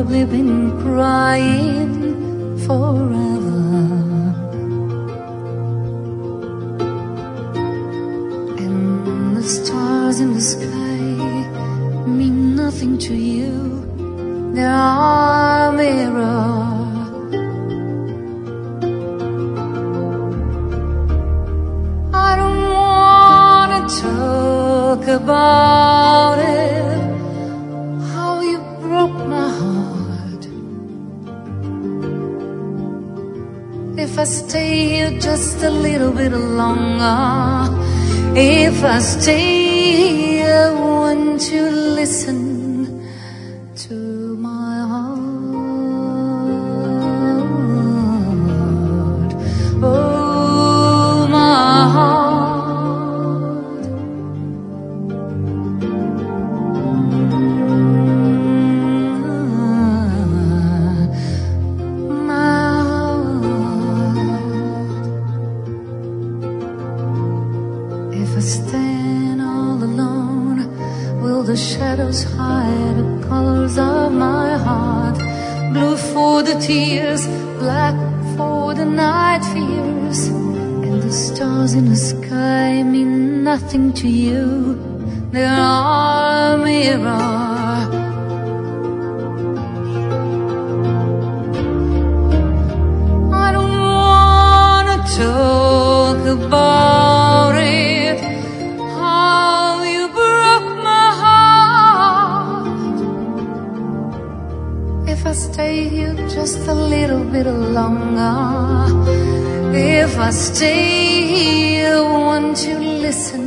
probably been crying forever. And the stars in the sky mean nothing to you. They are a mirror. I don't wanna talk about it, how you broke my heart. If I stay here just a little bit longer, if I stay, I want to listen to my heart. Oh, my heart. My heart. If I stand all alone, will the shadows hide the colors of my heart? Blue for the tears, black for the night fears. And the stars in the sky mean nothing to you. They are a mirror. I don't wanna talk about it, how you broke my heart. If I stay here just a little bit longer, if I stay here, I want to listen